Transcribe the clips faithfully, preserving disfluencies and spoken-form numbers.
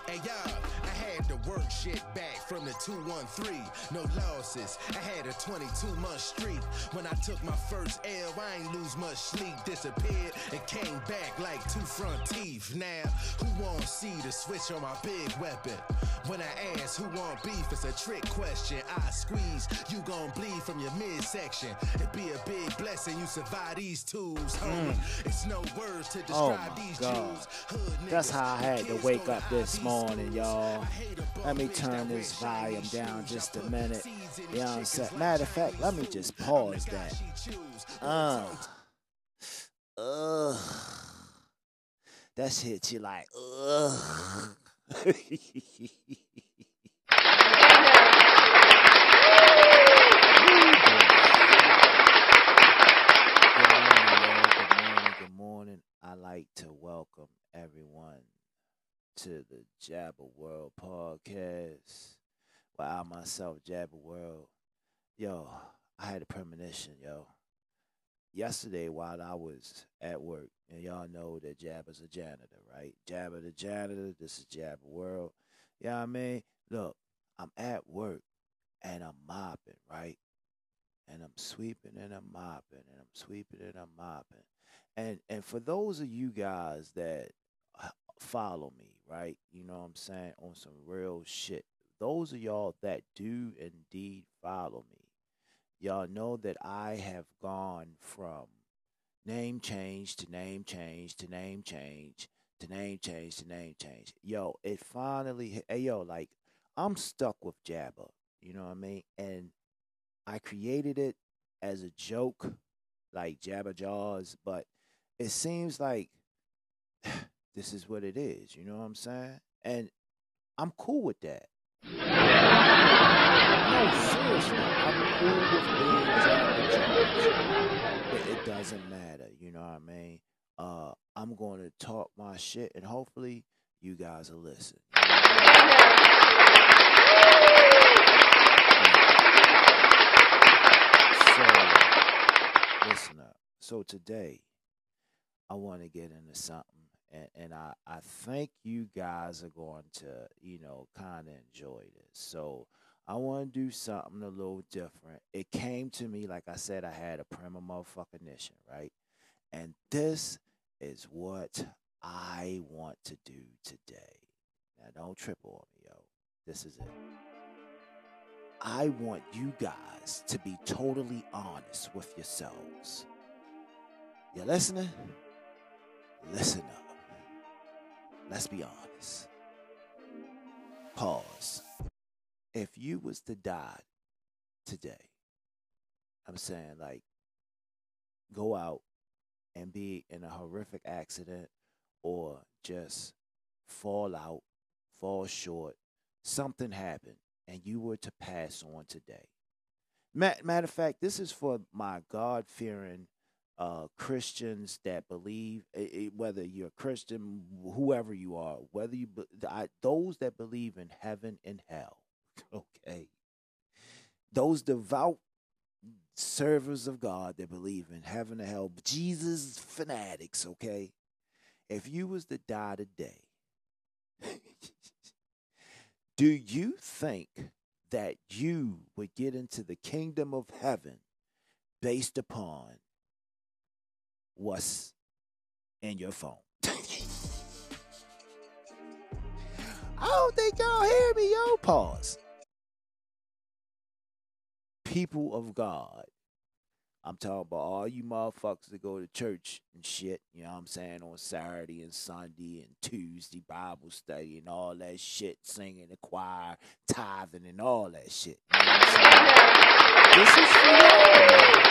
Hey y'all, I had to work shit back from the two one three. No losses, I had a twenty-two month streak. When I took my first L, I ain't lose much sleep. Disappeared and came back like two front teeth. Now, who want see the switch on my big weapon? When I ask who want beef, it's a trick question. I squeeze, you gon' bleed from your midsection. It'd be a big blessing you survive these tools, homie. Mm. It's no words to describe oh these God. Jews. Hood That's niggas, how I had to wake up this morning, morning, y'all. Let me turn this volume down just a minute. You know what I'm saying? Matter of fact, let me just pause that. Uh, ugh. That shit you like, ugh. Good morning. I like to welcome everyone to the Jabba World podcast. Well, I myself, Jabba World. Yo, I had a premonition, yo. Yesterday, while I was at work, and y'all know that Jabba's a janitor, right? Jabba the janitor, this is Jabba World. You know what I mean? Look, I'm at work, and I'm mopping, right? And I'm sweeping, and I'm mopping, and I'm sweeping, and I'm mopping. And and for those of you guys that follow me, right? You know what I'm saying? On some real shit. Those of y'all that do indeed follow me, y'all know that I have gone from name change to name change to name change to name change to name change. Yo, it finally hit. Hey, yo, like, I'm stuck with Jabba. You know what I mean? And I created it as a joke, like Jabba Jaws, but it seems like this is what it is, you know what I'm saying? And I'm cool with that. No, seriously, I'm cool with being Jabba Jaws. It, it doesn't matter, you know what I mean? Uh, I'm going to talk my shit, and hopefully you guys will listen. So, listen up. So today, I want to get into something, and, and I, I think you guys are going to, you know, kind of enjoy this. So I want to do something a little different. It came to me, like I said, I had a prima motherfucking right? And this is what I want to do today. Now, don't trip on me, yo. This is it. I want you guys to be totally honest with yourselves. You listening? Listen up. Let's be honest. Pause. If you was to die today, I'm saying, like, go out and be in a horrific accident or just fall out, fall short, something happened, and you were to pass on today. Matter of fact, this is for my God-fearing Uh, Christians that believe, it, whether you're a Christian, whoever you are, whether you, I, those that believe in heaven and hell, okay? Those devout servers of God that believe in heaven and hell, Jesus fanatics, okay? If you was to die today, do you think that you would get into the kingdom of heaven based upon what's in your phone? I don't think y'all hear me, yo. Pause. People of God, I'm talking about all you motherfuckers that go to church and shit, you know what I'm saying, on Saturday and Sunday and Tuesday, Bible study and all that shit, singing the choir, tithing and all that shit. You know what I'm saying? This is for y'all, man.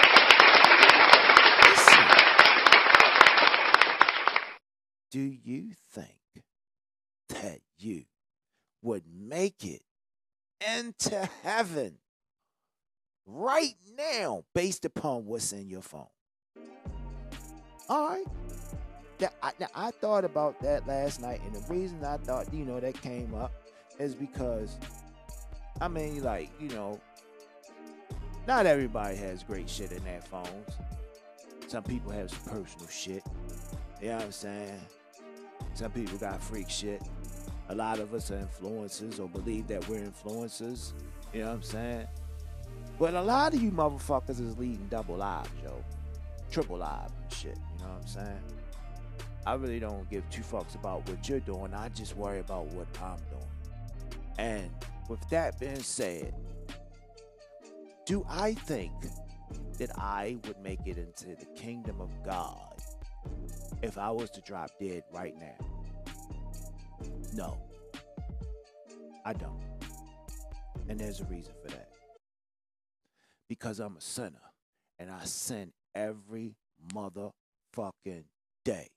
Do you think that you would make it into heaven right now based upon what's in your phone? All right. Now I, now, I thought about that last night, and the reason I thought, you know, that came up is because, I mean, like, you know, not everybody has great shit in their phones. Some people have some personal shit. You know what I'm saying? Some people got freak shit. A lot of us are influencers or believe that we're influencers. You know what I'm saying? But a lot of you motherfuckers is leading double lives, yo. Triple lives and shit. You know what I'm saying? I really don't give two fucks about what you're doing. I just worry about what I'm doing. And with that being said, do I think that I would make it into the kingdom of God if I was to drop dead right now? No, I don't. And there's a reason for that. Because I'm a sinner and I sin every motherfucking day.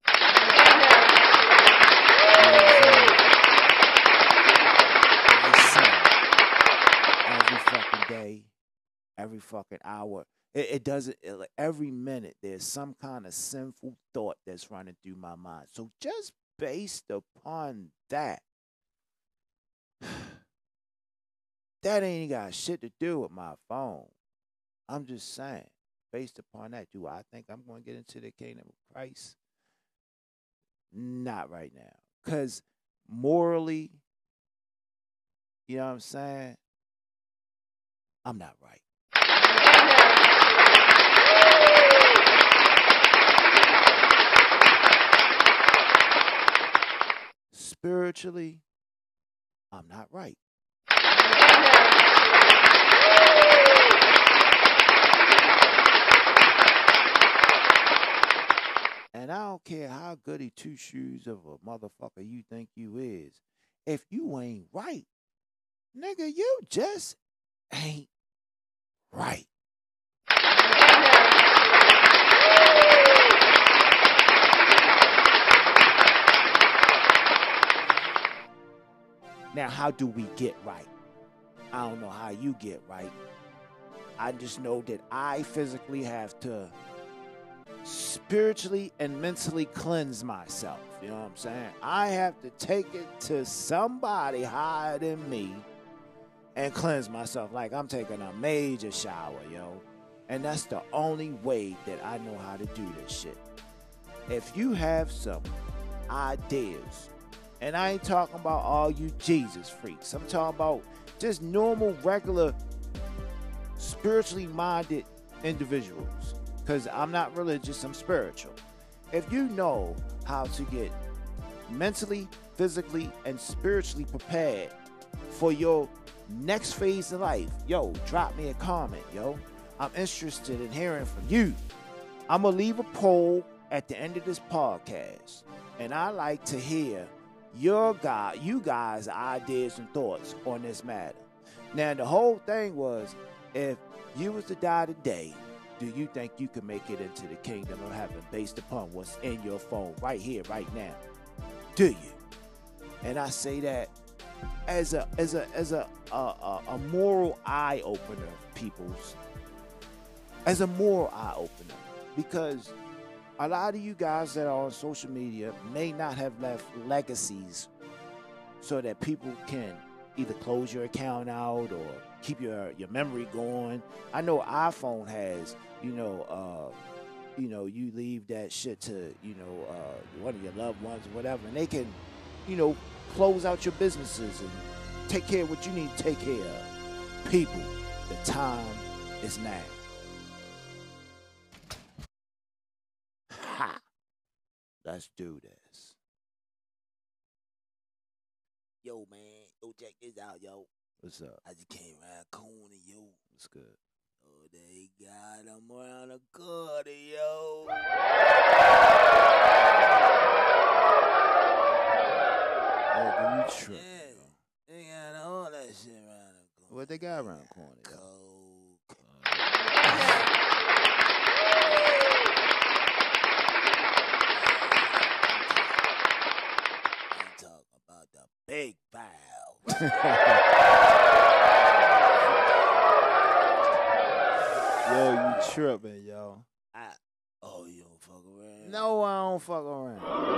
I sin every fucking day, every fucking hour. It, it doesn't, it, like every minute there's some kind of sinful thought that's running through my mind. So just based upon that, that ain't got shit to do with my phone. I'm just saying, based upon that, do I think I'm going to get into the kingdom of Christ? Not right now. Because morally, you know what I'm saying? I'm not right. Spiritually, I'm not right. And I don't care how goody two shoes of a motherfucker you think you is. If you ain't right, nigga, you just ain't right. Now, how do we get right? I don't know how you get right. I just know that I physically have to spiritually and mentally cleanse myself. You know what I'm saying? I have to take it to somebody higher than me and cleanse myself like I'm taking a major shower, yo. And that's the only way that I know how to do this shit. If you have some ideas, and I ain't talking about all you Jesus freaks. I'm talking about just normal, regular, spiritually minded individuals. Because I'm not religious, I'm spiritual. If you know how to get mentally, physically, and spiritually prepared for your next phase of life, yo, drop me a comment, yo. I'm interested in hearing from you. I'm going to leave a poll at the end of this podcast. And I like to hear your guy, you guys' ideas and thoughts on this matter. Now, the whole thing was, if you was to die today, do you think you can make it into the kingdom of heaven based upon what's in your phone right here, right now? Do you? And I say that as a as a as a a, a, a moral eye opener, peoples. As a moral eye opener, because a lot of you guys that are on social media may not have left legacies so that people can either close your account out or keep your, your memory going. I know iPhone has, you know, uh, you know, you leave that shit to, you know, uh, one of your loved ones or whatever, and they can, you know, close out your businesses and take care of what you need to take care of. People, the time is now. Ha! Let's do this. Yo, man. Yo, check this out, yo. What's up? I just came around the corner, yo. What's good? Oh, they got him around the corner, yo. Oh, you tripping, Yeah, yo. they got all that shit around the corner. What they got around the corner, yo? Coke. I'm talking about the big bow. Yo, you tripping, yo. I, oh, you don't fuck around? No, I don't fuck around.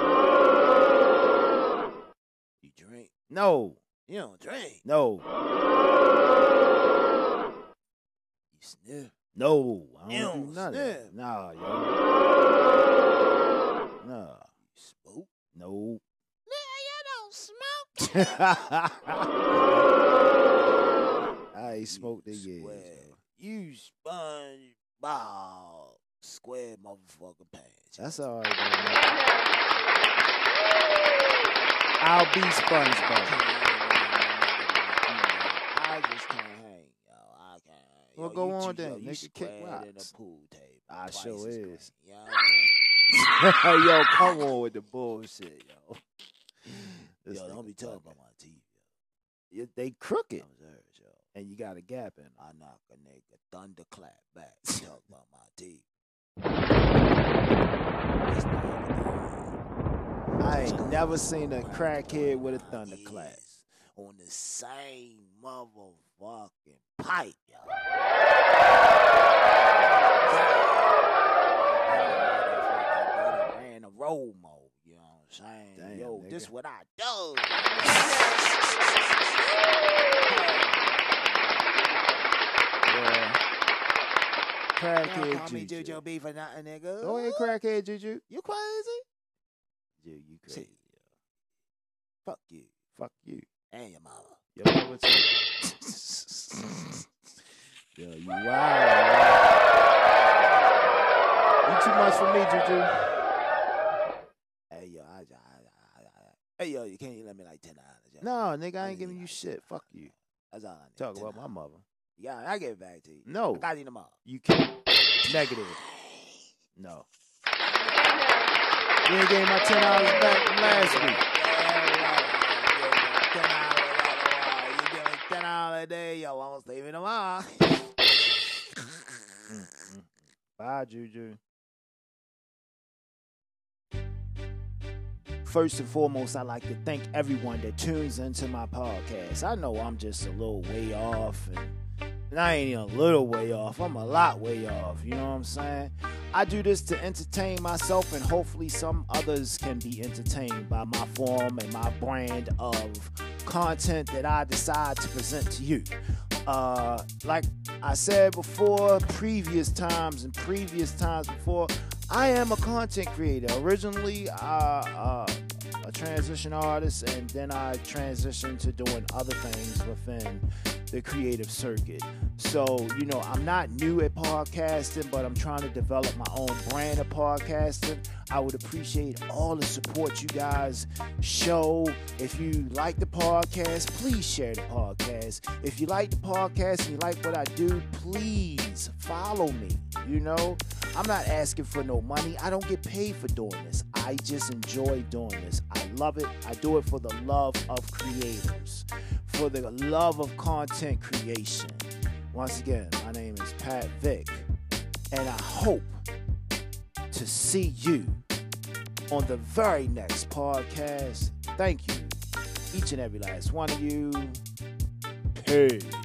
You drink? No, You don't drink. no, You sniff. no. I don't You do don't none of sniff. that. Nah, yo. Nah, You smoke. no. Nigga, you smoke. I ain't smoked in years. Square. Yo. You SpongeBob square motherfucking pants. That's all right, man. I'll be SpongeBob. I just can't hang, yo. I can't hang. Well, Yo, go you on too, then. yo, you Nigga, kick squared in rocks. a pool table. I Twice sure as is. clean, you know what I mean? Yo, come on with the bullshit, yo. This Yo, don't nigga be talking bugging. about my teeth, yo. You- They crooked, I'm serious, yo. and you got a gap in them. I knock a nigga thunderclap back. Talk about my teeth. That's not everything. I ain't never seen a crackhead with a My thunderclap. ears on the same motherfucking pipe, yo. Ran a roll mode, you know what I'm saying? Damn, Yo, nigga. this what I do. Yeah. Don't Crackhead call me Juju. Juju B for nothing, nigga. Go ahead, crackhead Juju. You crazy? Juju, you See, crazy. fuck you Fuck you. and your mama. Yo, mama too. Yo, you wild. You too much for me, Juju. Hey yo, I, I, I, I, I, hey yo, you can't even let me like ten dollars. Yo. No, nigga, I I ain't giving need you like shit. $10. Fuck you. That's all I need. Talk ten about my dollars. mother. Yeah, I give it back to you. No. I got you tomorrow. You can't. Negative. No. You ain't gave my ten dollars back from last week. You give me ten dollars a day, yo. I won't save me tomorrow. Bye, Juju. First and foremost, I'd like to thank everyone that tunes into my podcast. I know I'm just a little way off, and, and I ain't even a little way off. I'm a lot way off, you know what I'm saying? I do this to entertain myself, and hopefully some others can be entertained by my form and my brand of content that I decide to present to you. Uh, like I said before, previous times and previous times before, I am a content creator. Originally, uh, uh, a transition artist, and then I transitioned to doing other things within the creative circuit. So, you know, I'm not new at podcasting, but I'm trying to develop my own brand of podcasting. I would appreciate all the support you guys show. If you like the podcast, please share the podcast. If you like the podcast and you like what I do, please follow me. You know, I'm not asking for no money. I don't get paid for doing this. I just enjoy doing this. I love it. I do it for the love of creators, for the love of content creation. Once again, my name is Pat Vick, and I hope to see you on the very next podcast. Thank you, each and every last one of you. Peace.